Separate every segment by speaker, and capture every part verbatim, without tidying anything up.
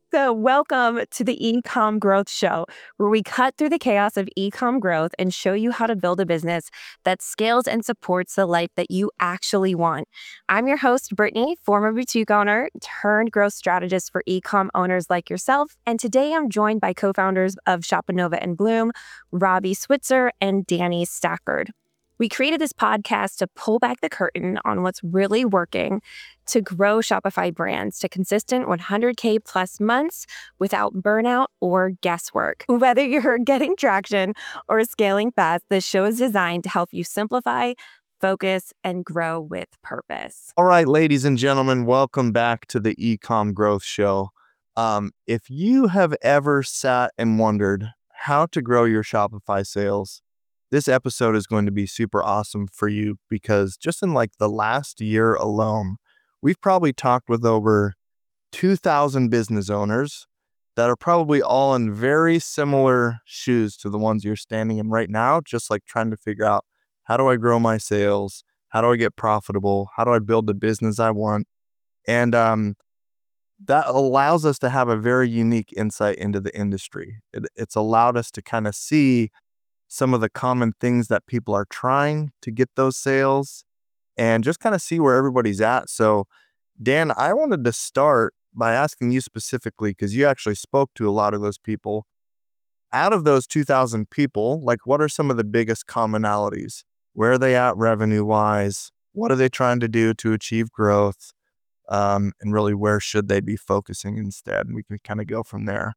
Speaker 1: So, welcome to the Ecom Growth Show, where we cut through the chaos of ecom growth and show you how to build a business that scales and supports the life that you actually want. I'm your host, Brittany, former boutique owner turned growth strategist for ecom owners like yourself. And today I'm joined by co founders of Shopanova and Bloom, Robbie Switzer and Danny Stafford. We created this podcast to pull back the curtain on what's really working to grow Shopify brands to consistent one hundred K plus months without burnout or guesswork. Whether you're getting traction or scaling fast, this show is designed to help you simplify, focus, and grow with purpose.
Speaker 2: All right, ladies and gentlemen, welcome back to the Ecom Growth Show. Um, if you have ever sat and wondered how to grow your Shopify sales, this episode is going to be super awesome for you because just in like the last year alone, we've probably talked with over two thousand business owners that are probably all in very similar shoes to the ones you're standing in right now, just like trying to figure out, how do I grow my sales? How do I get profitable? How do I build the business I want? And um, that allows us to have a very unique insight into the industry. It, it's allowed us to kind of see some of the common things that people are trying to get those sales and just kind of see where everybody's at. So, Dan, I wanted to start by asking you specifically, because you actually spoke to a lot of those people. Out of those two thousand people, like, what are some of the biggest commonalities? Where are they at revenue-wise? What are they trying to do to achieve growth? Um, and really, where should they be focusing instead? And we can kind of go from there.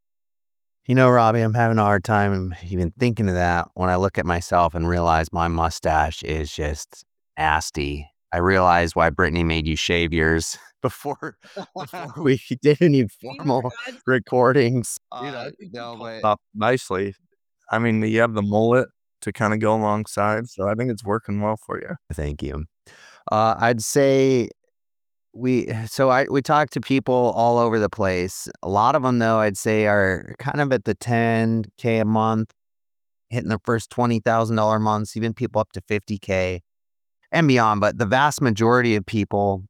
Speaker 3: You know, Robbie, I'm having a hard time even thinking of that when I look at myself and realize my mustache is just nasty. I realize why Brittany made you shave yours before, before we did any formal recordings.
Speaker 2: Dude, I
Speaker 3: Uh,
Speaker 2: think
Speaker 3: no,
Speaker 2: you pulled
Speaker 3: but
Speaker 2: up nicely. I mean, you have the mullet to kind of go alongside, so I think it's working well for you.
Speaker 3: thank you. Uh, I'd say we so I we talked to people all over the place. A lot of them, though, I'd say are kind of at the ten K a month, hitting their first twenty thousand dollars months, even people up to fifty K and beyond. But the vast majority of people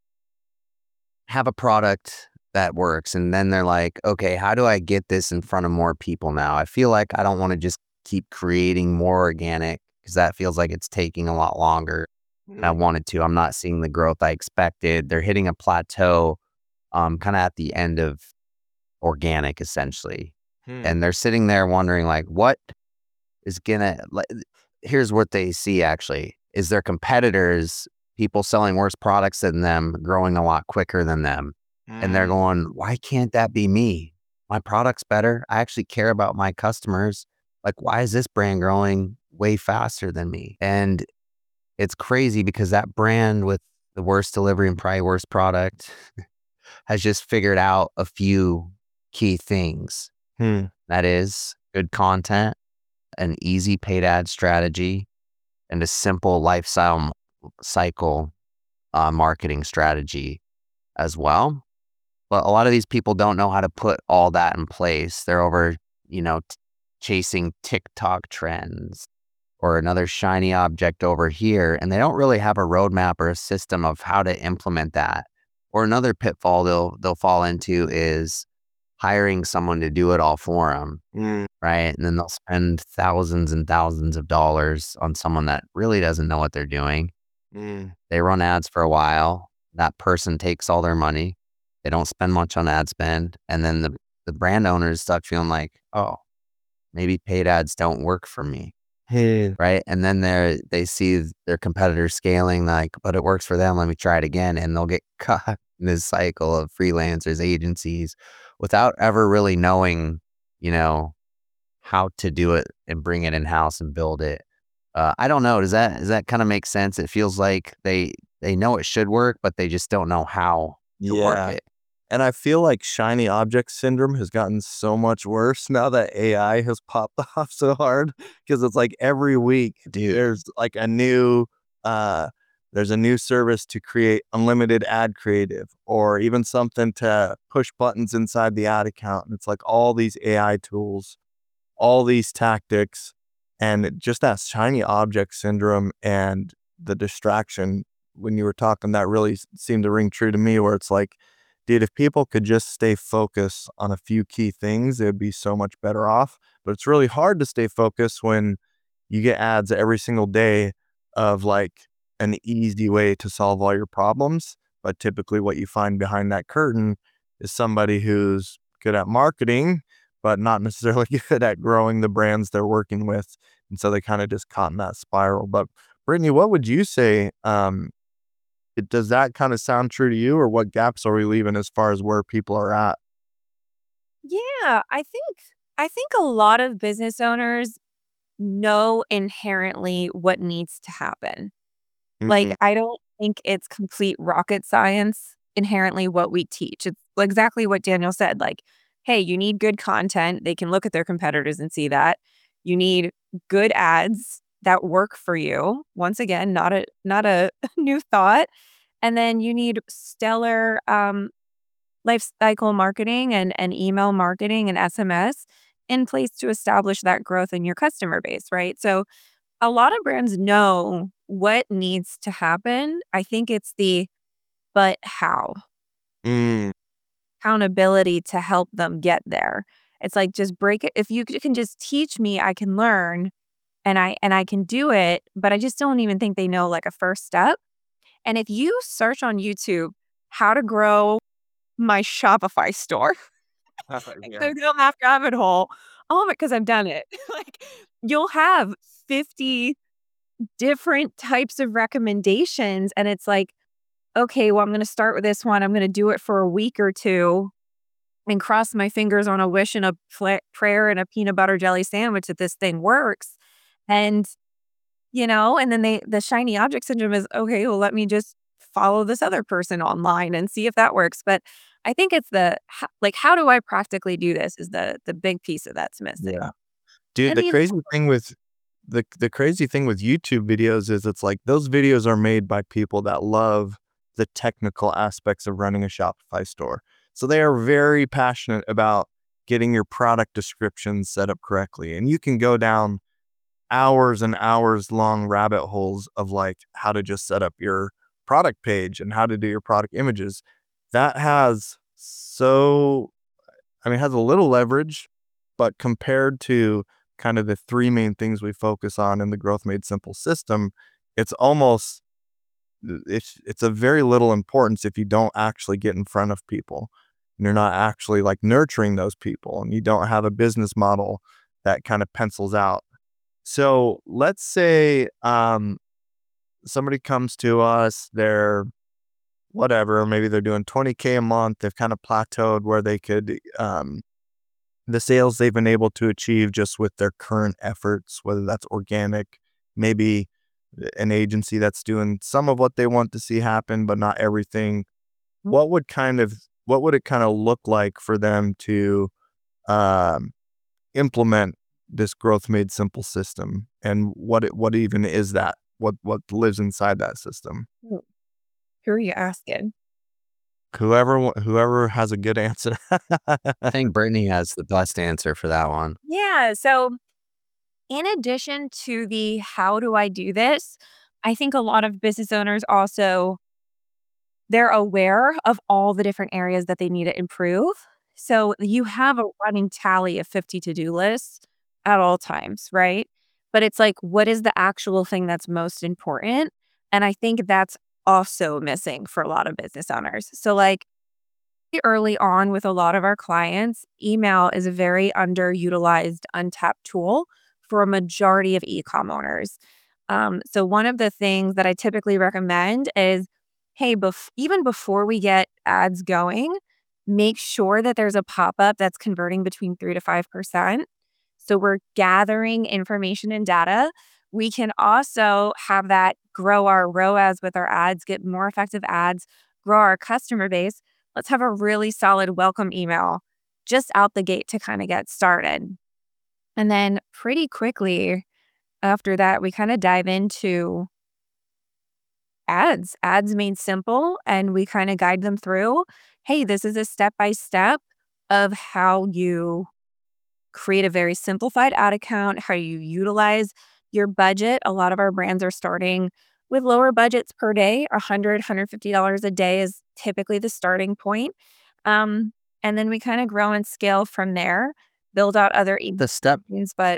Speaker 3: have a product that works. And then they're like, okay, how do I get this in front of more people now? I feel like I don't want to just keep creating more organic because that feels like it's taking a lot longer than I wanted to. I'm not seeing the growth I expected. They're hitting a plateau um, kind of at the end of organic, essentially.
Speaker 2: Hmm.
Speaker 3: And they're sitting there wondering, like, what is gonna, like, here's what they see actually, is their competitors, people selling worse products than them, growing a lot quicker than them. And they're going, why can't that be me? My product's better. I actually care about my customers. Like, why is this brand growing way faster than me? And it's crazy because that brand with the worst delivery and probably worst product has just figured out a few key things.
Speaker 2: Hmm.
Speaker 3: That is good content, an easy paid ad strategy, and a simple lifestyle cycle uh, marketing strategy as well. But a lot of these people don't know how to put all that in place. They're over, you know, t- chasing TikTok trends or another shiny object over here, and they don't really have a roadmap or a system of how to implement that. Or another pitfall they'll they'll fall into is hiring someone to do it all for them,
Speaker 2: Mm.
Speaker 3: right? And then they'll spend thousands and thousands of dollars on someone that really doesn't know what they're doing.
Speaker 2: Mm.
Speaker 3: They run ads for a while. That person takes all their money. They don't spend much on ad spend. And then the, the brand owner is stuck feeling like, oh, maybe paid ads don't work for me.
Speaker 2: Hey.
Speaker 3: Right. And then they they see their competitors scaling, like, but it works for them. Let me try it again. And they'll get caught in this cycle of freelancers, agencies, without ever really knowing, you know, how to do it and bring it in house and build it. Uh, I don't know. Does that does that kind of make sense? It feels like they they know it should work, but they just don't know how to work
Speaker 2: Yeah.
Speaker 3: it.
Speaker 2: And I feel like shiny object syndrome has gotten so much worse now that A I has popped off so hard, because it's like every week,
Speaker 3: Dude.
Speaker 2: there's like a new, uh, there's a new service to create unlimited ad creative, or even something to push buttons inside the ad account. And it's like all these A I tools, all these tactics, and it- just that shiny object syndrome and the distraction when you were talking, that really s- seemed to ring true to me, where it's like, dude, if people could just stay focused on a few key things, they would be so much better off. But it's really hard to stay focused when you get ads every single day of like an easy way to solve all your problems. But typically what you find behind that curtain is somebody who's good at marketing, but not necessarily good at growing the brands they're working with. And so they kind of just caught in that spiral. But Brittany, what would you say? Um, it, does that kind of sound true to you, or what gaps are we leaving as far as where people are at?
Speaker 1: Yeah, I think I think a lot of business owners know inherently what needs to happen. Like,
Speaker 2: Mhm.
Speaker 1: I don't think it's complete rocket science inherently what we teach. It's exactly what Daniel said. Like, hey, you need good content. They can look at their competitors and see that. You need good ads that work for you. Once again, not a not a new thought. And then you need stellar um, life cycle marketing and, and email marketing and S M S in place to establish that growth in your customer base, right? So a lot of brands know what needs to happen. I think it's the but how
Speaker 2: Mm,
Speaker 1: accountability to help them get there. It's like just break it. If you c- can just teach me, I can learn and I and I can do it, but I just don't even think they know like a first step. And if you search on YouTube how to grow my Shopify store and
Speaker 2: yeah.
Speaker 1: go down that rabbit hole, oh my, because I've done it. Like you'll have fifty different types of recommendations. And it's like, okay, well, I'm going to start with this one. I'm going to do it for a week or two and cross my fingers on a wish and a pla prayer and a peanut butter jelly sandwich that this thing works. And, you know, and then they, the shiny object syndrome is, okay, well, let me just follow this other person online and see if that works. But I think it's the, ho- like, how do I practically do this is the, the big piece of that's missing.
Speaker 2: Yeah. Dude,
Speaker 1: And
Speaker 2: the
Speaker 1: the
Speaker 2: crazy thing with the the crazy thing with YouTube videos is it's like those videos are made by people that love the technical aspects of running a Shopify store. So they are very passionate about getting your product descriptions set up correctly. And you can go down hours and hours long rabbit holes of like how to just set up your product page and how to do your product images. That has so I mean, it has a little leverage, but compared to kind of the three main things we focus on in the Growth Made Simple system, it's almost it's it's a very little importance if you don't actually get in front of people. And you're not actually like nurturing those people, and you don't have a business model that kind of pencils out. So let's say um, somebody comes to us, they're whatever, maybe they're doing twenty K a month, they've kind of plateaued where they could um, the sales they've been able to achieve just with their current efforts, whether that's organic, maybe an agency that's doing some of what they want to see happen, but not everything. What would kind of what would it kind of look like for them to um, implement this growth made simple system, and what it, what even is that? What what lives inside that system?
Speaker 1: who are you asking?
Speaker 2: Whoever wa- whoever has a good answer.
Speaker 3: I think Brittany has the best answer for that one.
Speaker 1: Yeah. So in addition to the how do I do this, I think a lot of business owners also they're aware of all the different areas that they need to improve. So you have a running tally of fifty to-do lists at all times, right? But it's like, what is the actual thing that's most important? And I think that's also missing for a lot of business owners. So like early on with a lot of our clients, email is a very underutilized, untapped tool for a majority of e-com owners. Um, so one of the things that I typically recommend is, hey, bef- even before we get ads going, make sure that there's a pop-up that's converting between three to five percent. So we're gathering information and data. We can also have that grow our R O A S with our ads, get more effective ads, grow our customer base. Let's have a really solid welcome email just out the gate to kind of get started. And then pretty quickly after that, we kind of dive into ads, ads made simple, and we kind of guide them through, hey, this is a step by step of how you create a very simplified ad account, how you utilize your budget. A lot of our brands are starting with lower budgets per day. one hundred, one hundred fifty dollars a day is typically the starting point. Um, and then we kind of grow and scale from there, build out other
Speaker 3: The step
Speaker 1: emails, but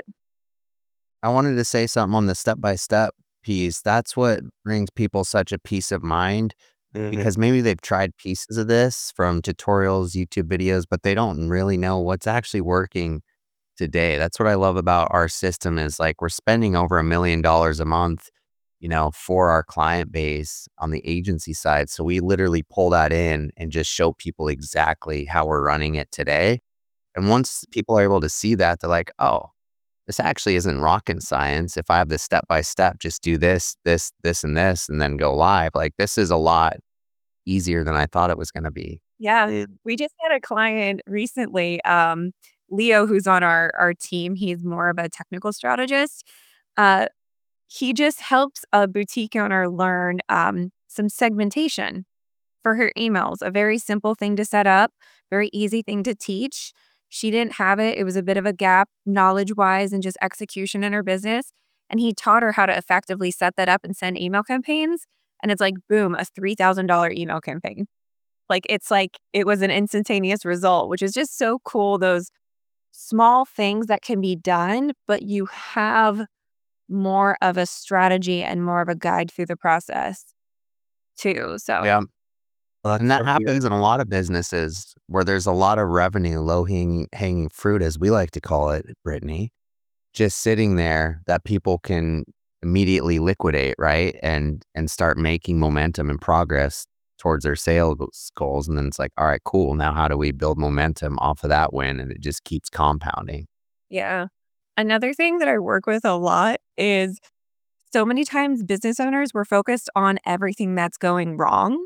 Speaker 3: I wanted to say something on the step by step piece. That's what brings people such a peace of mind
Speaker 2: Mhm.
Speaker 3: because maybe they've tried pieces of this from tutorials, YouTube videos, but they don't really know what's actually working today. That's what I love about our system is like we're spending over a million dollars a month, you know, for our client base on the agency side. So we literally pull that in and just show people exactly how we're running it today. And once people are able to see that, they're like, oh, this actually isn't rocket science. If I have this step by step, just do this, this, this, and this, and then go live. Like this is a lot easier than I thought it was going to be.
Speaker 1: yeah,
Speaker 2: Mm.
Speaker 1: we just had a client recently, um, Leo, who's on our our team. He's more of a technical strategist. Uh, he just helps a boutique owner learn um, some segmentation for her emails. A very simple thing to set up, very easy thing to teach. She didn't have it. It was a bit of a gap knowledge wise and just execution in her business. And he taught her how to effectively set that up and send email campaigns. And it's like, boom, a three thousand dollars email campaign. Like, it's like it was an instantaneous result, which is just so cool. Those small things that can be done, but you have more of a strategy and more of a guide through the process too. So,
Speaker 3: Yeah.
Speaker 2: Well, that's
Speaker 3: And that
Speaker 2: so good.
Speaker 3: happens in a lot of businesses where there's a lot of revenue, low hanging hanging fruit, as we like to call it, Brittany, just sitting there that people can immediately liquidate, right? And and start making momentum and progress towards their sales goals. And then it's like, all right, cool. Now how do we build momentum off of that win? And it just keeps compounding.
Speaker 1: yeah. Another thing that I work with a lot is so many times business owners were focused on everything that's going wrong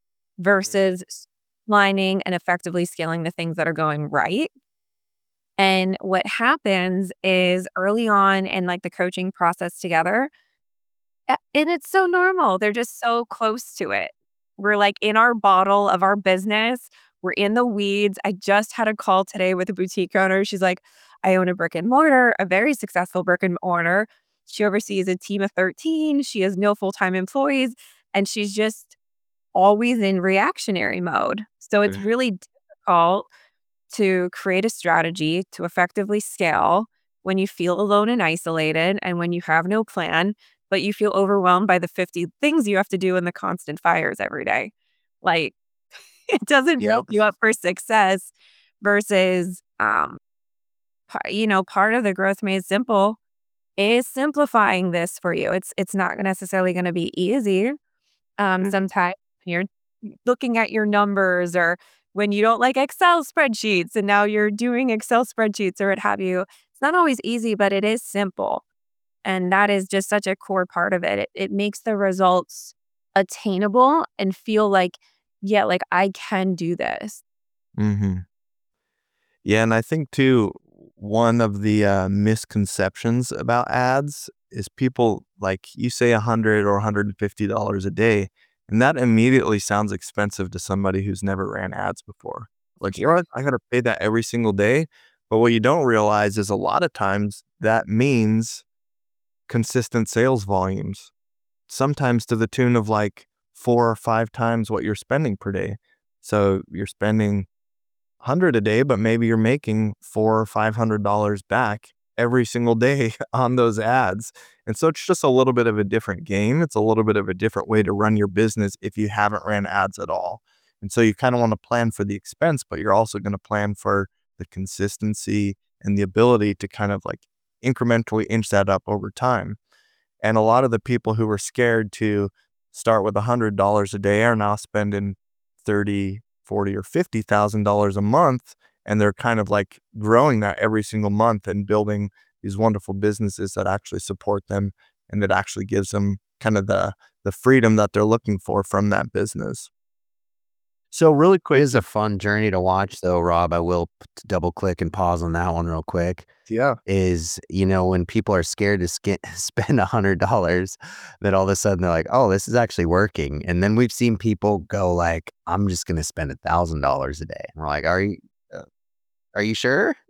Speaker 1: versus lining and effectively scaling the things that are going right. And what happens is early on in like the coaching process together, a- and it's so normal. They're just so close to it. We're like in our bottle of our business. We're in the weeds. I just had a call today with a boutique owner. She's like, I own a brick and mortar, a very successful brick and mortar. She oversees a team of thirteen. She has no full time employees, and she's just always in reactionary mode. So it's
Speaker 2: Mhm.
Speaker 1: really difficult to create a strategy to effectively scale when you feel alone and isolated and when you have no plan, but you feel overwhelmed by the fifty things you have to do and the constant fires every day. Like it doesn't
Speaker 2: Yep.
Speaker 1: build you up for success versus, um, pa- you know, part of the growth made simple is simplifying this for you. It's it's not necessarily going to be easy. Um,
Speaker 2: Mhm.
Speaker 1: sometimes you're looking at your numbers or when you don't like Excel spreadsheets and now you're doing Excel spreadsheets or what have you. It's not always easy, but it is simple. And that is just such a core part of it. It, it makes the results attainable and feel like, yeah, like I can do this.
Speaker 2: Mhm. Yeah, and I think too, one of the uh, misconceptions about ads is people like you say a hundred or one hundred fifty dollars a day, and that immediately sounds expensive to somebody who's never ran ads before. Like, you know what? I got to pay that every single day. But what you don't realize is a lot of times that means consistent sales volumes, sometimes to the tune of like four or five times what you're spending per day. So you're spending hundred a day, but maybe you're making four or five hundred dollars back every single day on those ads. And so it's just a little bit of a different game. It's a little bit of a different way to run your business if you haven't ran ads at all. And so you kind of want to plan for the expense, but you're also going to plan for the consistency and the ability to kind of like incrementally inch that up over time. And a lot of the people who were scared to start with a hundred dollars a day are now spending thirty, forty, or fifty thousand dollars a month, and they're kind of like growing that every single month and building these wonderful businesses that actually support them and that actually gives them kind of the the freedom that they're looking for from that business. So really
Speaker 3: It
Speaker 2: quick,
Speaker 3: is a fun journey to watch, though, Rob. I will p- double click and pause on that one real quick.
Speaker 2: yeah,
Speaker 3: Is, you know, when people are scared to sk- spend a hundred dollars, then all of a sudden they're like, oh, this is actually working. And then we've seen people go like, I'm just going to spend a thousand dollars a day. And we're like, are you, uh, are you sure?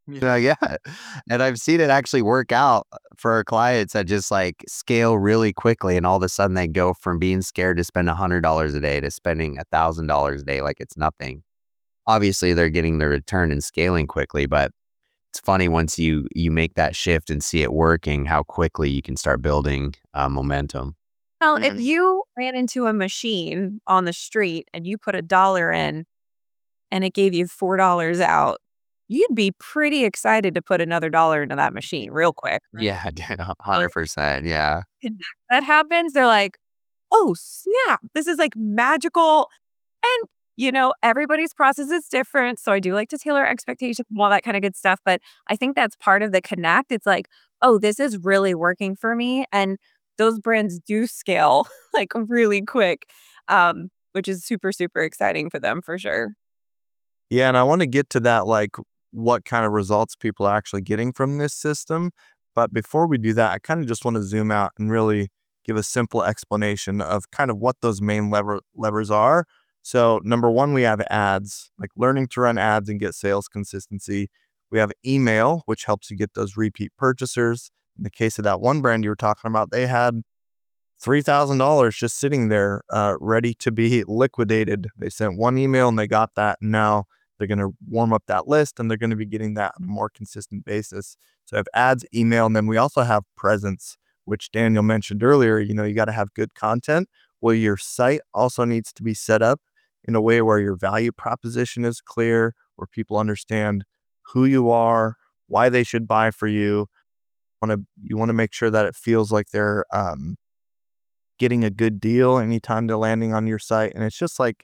Speaker 3: Yeah, yeah. And I've seen it actually work out for our clients that just like scale really quickly. And all of a sudden they go from being scared to spend a hundred dollars a day to spending a thousand dollars a day like it's nothing. Obviously they're getting the return and scaling quickly, but it's funny once you you make that shift and see it working, how quickly you can start building uh, momentum.
Speaker 1: Well, if
Speaker 2: Mhm.
Speaker 1: you ran into a machine on the street and you put a dollar in and it gave you four dollars out, you'd be pretty excited to put another dollar into that machine real quick, right?
Speaker 3: Yeah, one
Speaker 1: So
Speaker 3: hundred percent. Yeah.
Speaker 1: if that happens, they're like, "Oh, snap. This is, like, magical." And, you know, everybody's process is different, so I do like to tailor expectations and all that kinda good stuff, but I think that's part of the connect. It's like, "Oh, this is really working for me," and those brands do scale, like, really quick, um, which is super, super exciting for them for sure.
Speaker 2: Yeah, and I want to get to that, like what kind of results people are actually getting from this system. But before we do that, I kind of just want to zoom out and really give a simple explanation of kind of what those main lever levers are. So, number one, we have ads, like learning to run ads and get sales consistency. We have email, which helps you get those repeat purchasers. In the case of that one brand you were talking about, they had three thousand dollars just sitting there, uh, ready to be liquidated. They sent one email and they got that. And now they're going to warm up that list and they're going to be getting that on a more consistent basis. So I have ads, email, and then we also have presence, which Daniel mentioned earlier. You know, you got to have good content. Well, your site also needs to be set up in a way where your value proposition is clear, where people understand who you are, why they should buy for you. Want to you want to make sure that it feels like they're um, getting a good deal anytime they're landing on your site. And it's just like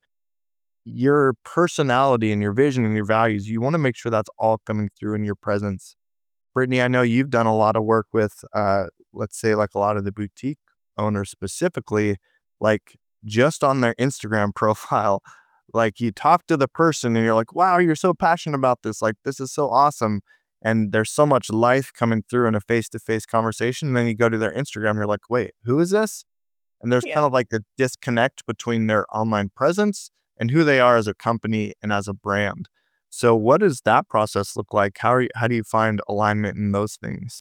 Speaker 2: your personality and your vision and your values. You want to make sure that's all coming through in your presence. Brittany, I know you've done a lot of work with, uh, let's say, like a lot of the boutique owners specifically, like just on their Instagram profile. Like you talk to the person and you're like, wow, you're so passionate about this. Like, this is so awesome. And there's so much life coming through in a face to face conversation. And then you go to their Instagram, you're like, wait, who is this? And there's
Speaker 1: Yeah.
Speaker 2: kind of like a disconnect between their online presence and who they are as a company and as a brand. So what does that process look like? How are you, how do you find alignment in those things?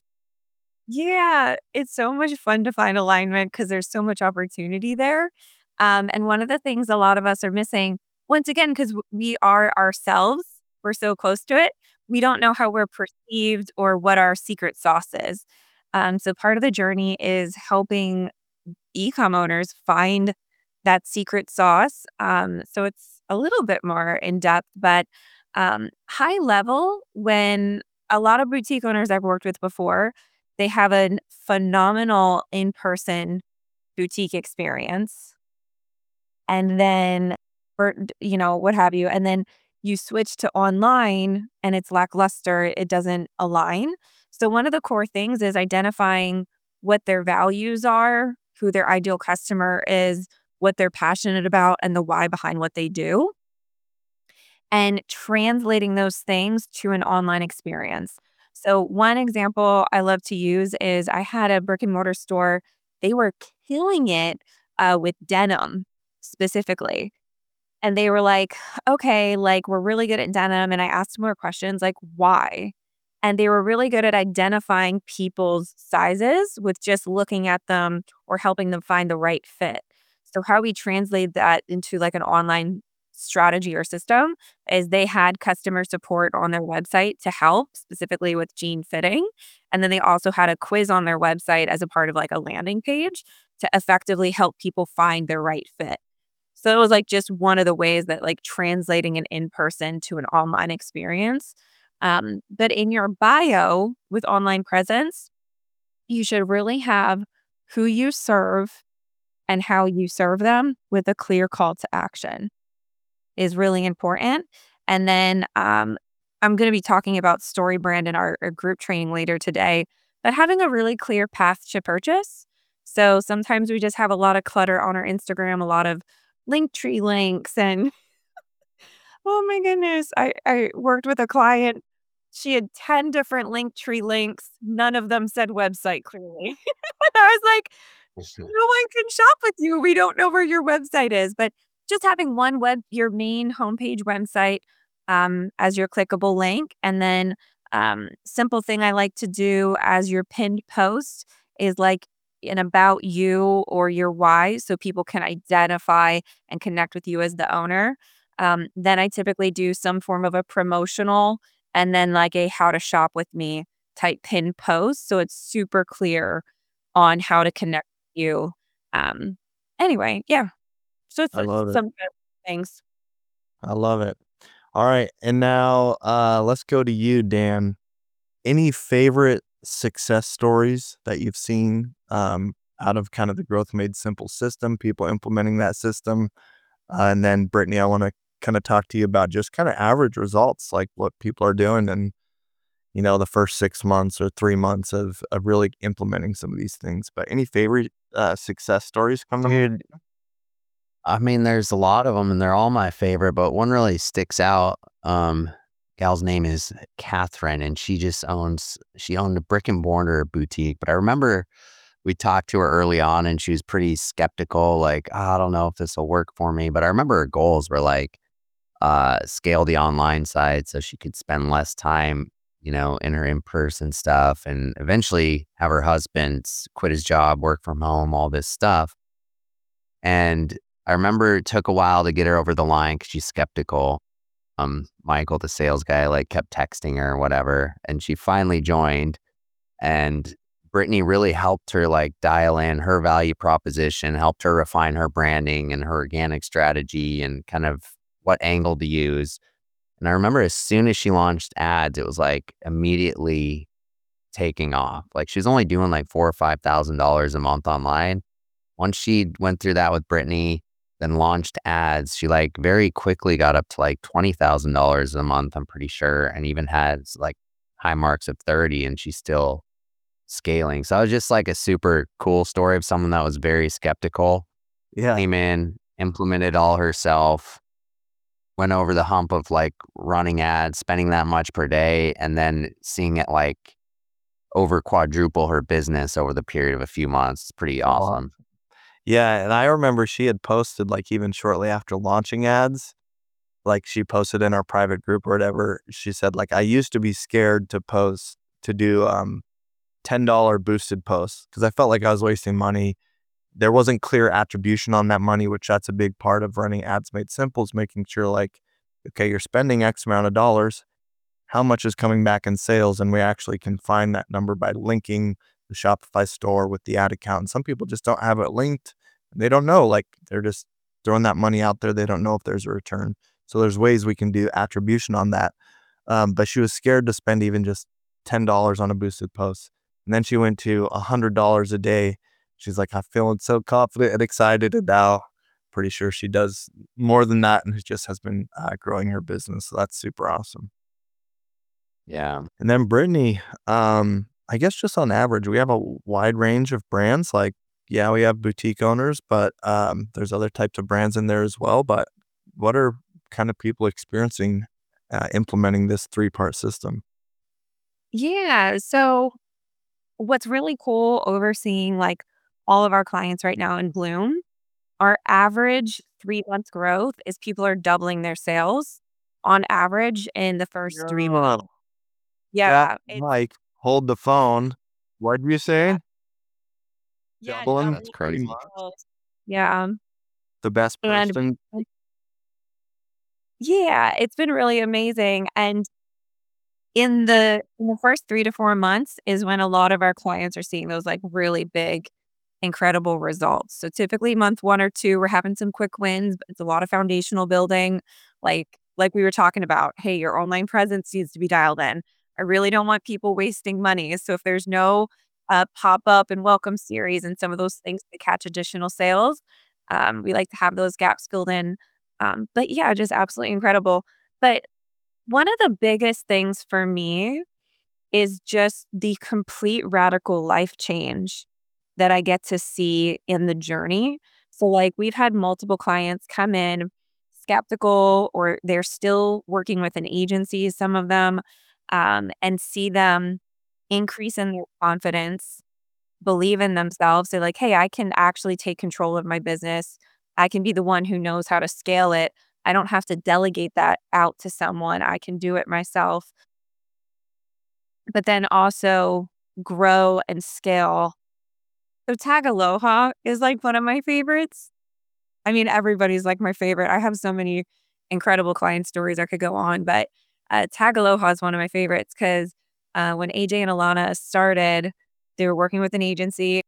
Speaker 1: Yeah, it's so much fun to find alignment because there's so much opportunity there. Um, and one of the things a lot of us are missing, once again, because we are ourselves, we're so close to it, we don't know how we're perceived or what our secret sauce is. Um, so part of the journey is helping e-com owners find that secret sauce. Um, so it's a little bit more in depth, but um, high level, when a lot of boutique owners I've worked with before, they have a phenomenal in person boutique experience. And then, or, you know, what have you. And then you switch to online and it's lackluster, it doesn't align. So, one of the core things is identifying what their values are, who their ideal customer is, what they're passionate about, and the why behind what they do, and translating those things to an online experience. So, one example I love to use is I had a brick and mortar store. They were killing it uh, with denim specifically. And they were like, okay, like we're really good at denim. And I asked more questions like, why? And they were really good at identifying people's sizes with just looking at them or helping them find the right fit. So, how we translate that into like an online strategy or system is they had customer support on their website to help specifically with jean fitting. And then they also had a quiz on their website as a part of like a landing page to effectively help people find their right fit. So it was like just one of the ways that like translating an in-person to an online experience. Um, but in your bio with online presence, you should really have who you serve and how you serve them with a clear call to action is really important. And then um, I'm going to be talking about story brand in our, our group training later today, but having a really clear path to purchase. So sometimes we just have a lot of clutter on our Instagram, a lot of link tree links. And oh my goodness, I, I worked with a client. She had ten different link tree links. None of them said website clearly. And I was like, no one can shop with you. We don't know where your website is. But just having one web, your main homepage website um, as your clickable link, and then Um, simple thing I like to do as your pinned post is like an about you or your why so people can identify and connect with you as the owner. Um, then I typically do some form of a promotional and then like a how to shop with me type pin post. So it's super clear on how to connect with you. Um, anyway, yeah. So it's
Speaker 2: I
Speaker 1: it's
Speaker 2: love it.
Speaker 1: some good things.
Speaker 2: I love it. All right. And now uh, let's go to you, Dan. Any favorite success stories that you've seen um, out of kind of the Growth Made Simple system, people implementing that system? Uh, and then, Brittany, I want to kind of talk to you about just kind of average results, like what people are doing and, you know, the first six months or three months of, of really implementing some of these things. But any favorite uh, success stories come to mind?
Speaker 3: Dude, I mean, there's a lot of them, and they're all my favorite, but one really sticks out. Um, gal's name is Catherine, and she just owns she owned a brick and mortar boutique. But I remember we talked to her early on, and she was pretty skeptical, like, "Oh, I don't know if this will work for me." But I remember her goals were like, uh, scale the online side so she could spend less time, you know, in her in-person stuff, and eventually have her husband s- quit his job, work from home, all this stuff. And I remember it took a while to get her over the line because she's skeptical. Um, Michael, the sales guy, like kept texting her or whatever, and she finally joined. And Brittany really helped her like dial in her value proposition, helped her refine her branding and her organic strategy and kind of what angle to use. And I remember as soon as she launched ads, it was like immediately taking off. Like she was only doing like four or five thousand dollars a month online. Once she went through that with Brittany, then launched ads, she like very quickly got up to like twenty thousand dollars a month, I'm pretty sure, and even had like high marks of thirty, and she's still scaling. So it was just like a super cool story of someone that was very skeptical,
Speaker 2: Yeah.
Speaker 3: came in, implemented all herself, went over the hump of like running ads, spending that much per day, and then seeing it like over quadruple her business over the period of a few months. It's pretty
Speaker 2: Oh,
Speaker 3: awesome.
Speaker 2: yeah. And I remember she had posted, like, even shortly after launching ads, like, she posted in our private group or whatever. She said, like, I used to be scared to post, to do um, ten dollar boosted posts because I felt like I was wasting money. There wasn't clear attribution on that money, which that's a big part of running Ads Made Simple is making sure, like, okay, you're spending X amount of dollars. How much is coming back in sales? And we actually can find that number by linking the Shopify store with the ad account. And some people just don't have it linked. They don't know, like they're just throwing that money out there. They don't know if there's a return. So there's ways we can do attribution on that. Um, but she was scared to spend even just ten dollars on a boosted post. And then she went to one hundred dollars a day. She's like, I'm feeling so confident and excited. And now pretty sure she does more than that and just has been uh, growing her business. So that's super awesome.
Speaker 3: Yeah.
Speaker 2: And then Brittany, um, I guess just on average, we have a wide range of brands. Like, yeah, we have boutique owners, but um, there's other types of brands in there as well. But what are kind of people experiencing uh, implementing this three part system?
Speaker 1: Yeah. So what's really cool overseeing like all of our clients right now in Bloom, our average three month growth is people are doubling their sales on average in the first three months.
Speaker 2: Yeah, that
Speaker 1: Yeah. It's
Speaker 2: Mike, hold the phone. What were you
Speaker 1: yeah.
Speaker 2: saying?
Speaker 1: Yeah.
Speaker 2: Doubling in
Speaker 3: That's
Speaker 1: Doubling their
Speaker 2: three
Speaker 3: crazy.
Speaker 2: months.
Speaker 1: sales. Yeah.
Speaker 2: The best
Speaker 1: And
Speaker 2: person.
Speaker 1: yeah, it's been really amazing. And in the in the first three to four months is when a lot of our clients are seeing those, like, really big, incredible results. So, typically, month one or two, we're having some quick wins, but it's a lot of foundational building, like like we were talking about, "Hey, your online presence needs to be dialed in." I really don't want people wasting money, so if there's no, uh, pop-up and welcome series and some of those things to catch additional sales, um, we like to have those gaps filled in. Um, but, yeah, just absolutely incredible. But one of the biggest things for me is just the complete radical life change that I get to see in the journey. So, like, we've had multiple clients come in skeptical, or they're still working with an agency, some of them, um, and see them increase in their confidence, believe in themselves. They're like, hey, I can actually take control of my business. I can be the one who knows how to scale it. I don't have to delegate that out to someone. I can do it myself. but then also grow and scale. So Tag Aloha is like one of my favorites. I mean, everybody's like my favorite. I have so many incredible client stories I could go on, but uh, Tag Aloha is one of my favorites because uh, when A J and Alana started, they were working with an agency.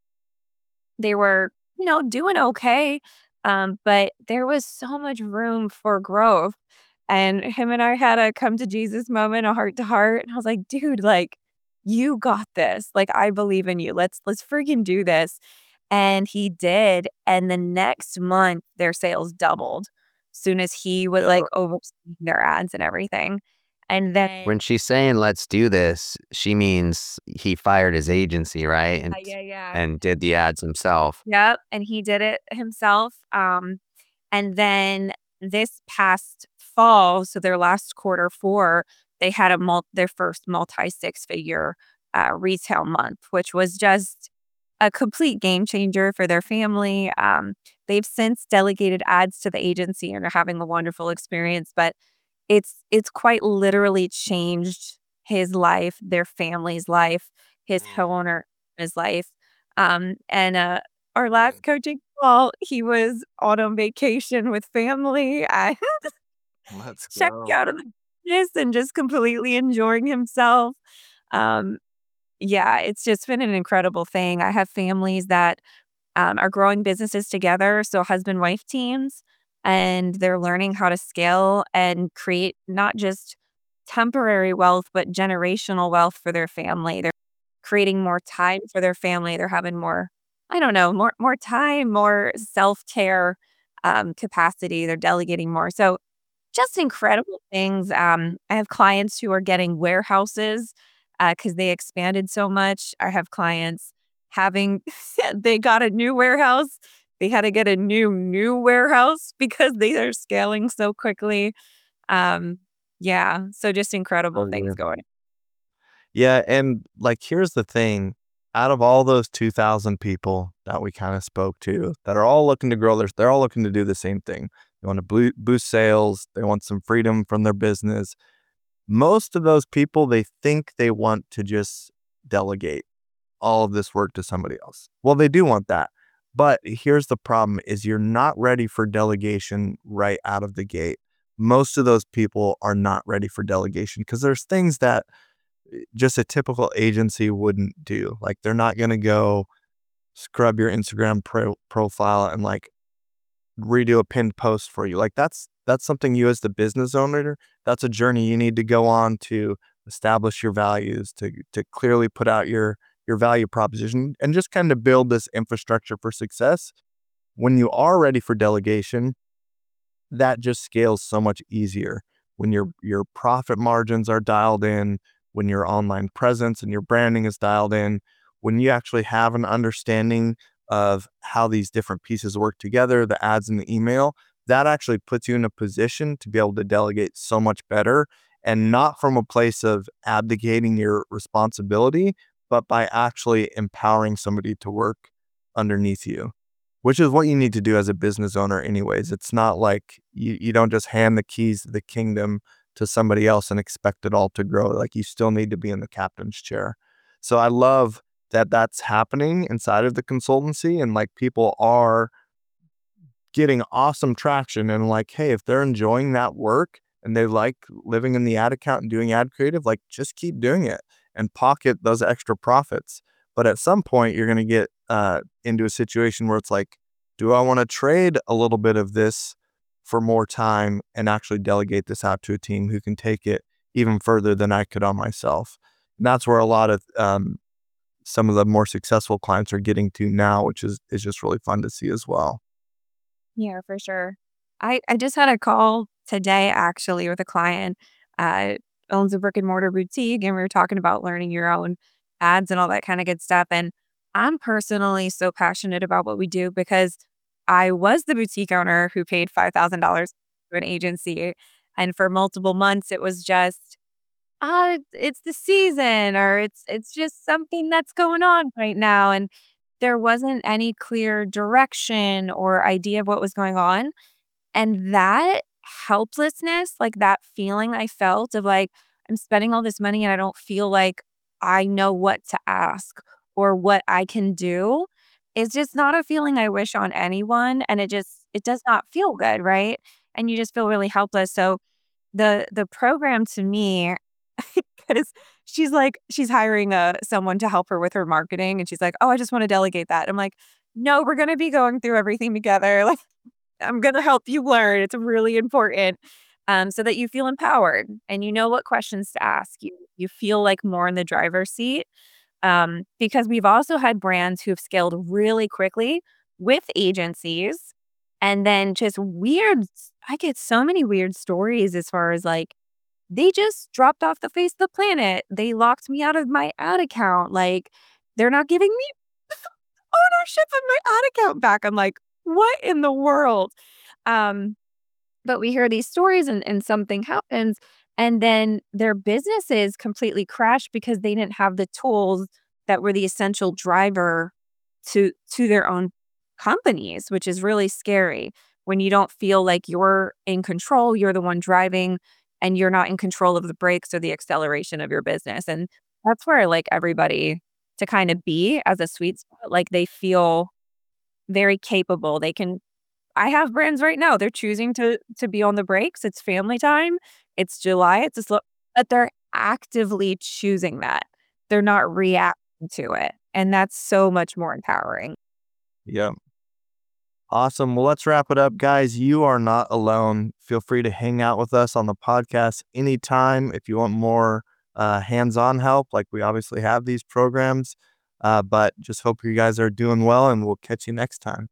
Speaker 1: They were, you know, doing okay, um, but there was so much room for growth. And him and I had a come to Jesus moment, a heart to heart. And I was like, dude, like, you got this. Like, I believe in you. Let's let's freaking do this. And he did. And the next month, their sales doubled soon as he would like oversee their ads and everything. And then
Speaker 3: When she's saying let's do this, she means he fired his agency, right? And
Speaker 1: yeah, yeah, yeah.
Speaker 3: and did the ads himself.
Speaker 1: Yep, and he did it himself, um, and then this past fall, so their last quarter four, they had a mul their first multi-six-figure, uh, retail month, which was just a complete game changer for their family. Um, they've since delegated ads to the agency and are having a wonderful experience, but it's it's quite literally changed his life, their family's life, his co-owner his life. Um, and, uh, our last coaching call, he was on a vacation with family and
Speaker 2: Let's
Speaker 1: checked
Speaker 2: go.
Speaker 1: out of the business and just completely enjoying himself. Um, yeah, it's just been an incredible thing. I have families that um, are growing businesses together, so husband wife teams, and they're learning how to scale and create not just temporary wealth, but generational wealth for their family. They're creating more time for their family. They're having more, I don't know, more more time, more self care um, capacity. They're delegating more. So just incredible things. Um, I have clients who are getting warehouses because they expanded so much. I have clients having they got a new warehouse. They had to get a new new warehouse because they are scaling so quickly. Um, yeah, so just incredible
Speaker 2: Oh,
Speaker 1: things
Speaker 2: yeah.
Speaker 1: going.
Speaker 2: Yeah, and like here's the thing. Out of all those two thousand people that we kind of spoke to that are all looking to grow their, they're all looking to do the same thing. They want to boo- boost sales, they want some freedom from their business. Most of those people, they think they want to just delegate all of this work to somebody else. Well, they do want that. But here's the problem is you're not ready for delegation right out of the gate. Most of those people are not ready for delegation because there's things that just a typical agency wouldn't do. Like they're not going to go scrub your Instagram pro- profile and like redo a pinned post for you. Like that's that's something you as the business owner, that's a journey you need to go on to establish your values, to to clearly put out your your value proposition and just kind of build this infrastructure for success. When you are ready for delegation, that just scales so much easier when your your profit margins are dialed in, when your online presence and your branding is dialed in, when you actually have an understanding of how these different pieces work together, the ads and the email, that actually puts you in a position to be able to delegate so much better, and not from a place of abdicating your responsibility, but by actually empowering somebody to work underneath you, which is what you need to do as a business owner anyways. It's not like you, you don't just hand the keys to the kingdom to somebody else and expect it all to grow. Like you still need to be in the captain's chair. So I love that that's happening inside of the consultancy, and like people are getting awesome traction, and like, hey, if they're enjoying that work and they like living in the ad account and doing ad creative, like just keep doing it and pocket those extra profits. But at some point you're going to get uh, into a situation where it's like, do I want to trade a little bit of this for more time and actually delegate this out to a team who can take it even further than I could on myself? And that's where a lot of um, some of the more successful clients are getting to now, which is is just really fun to see as well.
Speaker 1: Yeah, for sure. I I just had a call today actually with a client, uh, owns a brick and mortar boutique, and we were talking about learning your own ads and all that kind of good stuff. And I'm personally so passionate about what we do because I was the boutique owner who paid five thousand dollars to an agency. And for multiple months, it was just, uh, it's the season or it's it's just something that's going on right now. And there wasn't any clear direction or idea of what was going on. And that helplessness, like that feeling I felt of like, I'm spending all this money and I don't feel like I know what to ask or what I can do is just not a feeling I wish on anyone. And it just, it does not feel good, right? And you just feel really helpless. So the the program to me, because she's like, she's hiring a someone to help her with her marketing, and she's like, "Oh, I just want to delegate that." I'm like, "No, we're gonna be going through everything together. Like, I'm gonna help you learn. It's really important, um, so that you feel empowered and you know what questions to ask. You you feel like more in the driver's seat, um, because we've also had brands who've scaled really quickly with agencies, and then just weird. I get so many weird stories as far as like they just dropped off the face of the planet. They locked me out of my ad account. Like, they're not giving me ownership of my ad account back. I'm like, what in the world? Um, but we hear these stories and, and something happens, and then their businesses completely crash because they didn't have the tools that were the essential driver to to their own companies, which is really scary when you don't feel like you're in control, you're the one driving, and you're not in control of the brakes or the acceleration of your business. And that's where I like everybody to kind of be as a sweet spot. Like they feel very capable. They can I have brands right now, they're choosing to to be on the brakes. It's family time. It's July. It's a slow, but they're actively choosing that. They're not reacting to it. And that's so much more empowering.
Speaker 2: Yep. Awesome. Well, let's wrap it up, guys. You are not alone. Feel free to hang out with us on the podcast anytime if you want more uh, hands-on help. Like we obviously have these programs, uh, but just hope you guys are doing well, and we'll catch you next time.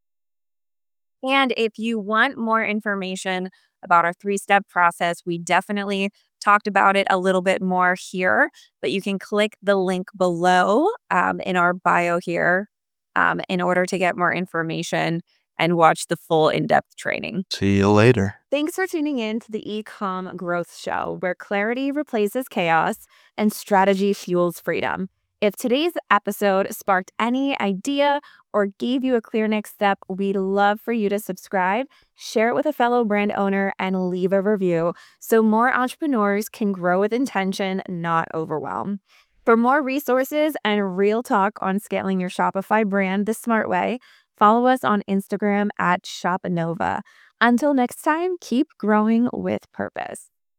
Speaker 1: And if you want more information about our three step process, we definitely talked about it a little bit more here, but you can click the link below um, in our bio here um, in order to get more information and watch the full in depth training.
Speaker 2: See you later.
Speaker 1: Thanks for tuning in to the Ecom Growth Show, where clarity replaces chaos and strategy fuels freedom. If today's episode sparked any idea or gave you a clear next step, we'd love for you to subscribe, share it with a fellow brand owner, and leave a review so more entrepreneurs can grow with intention, not overwhelm. For more resources and real talk on scaling your Shopify brand the smart way, follow us on Instagram at Shopanova. Until next time, keep growing with purpose.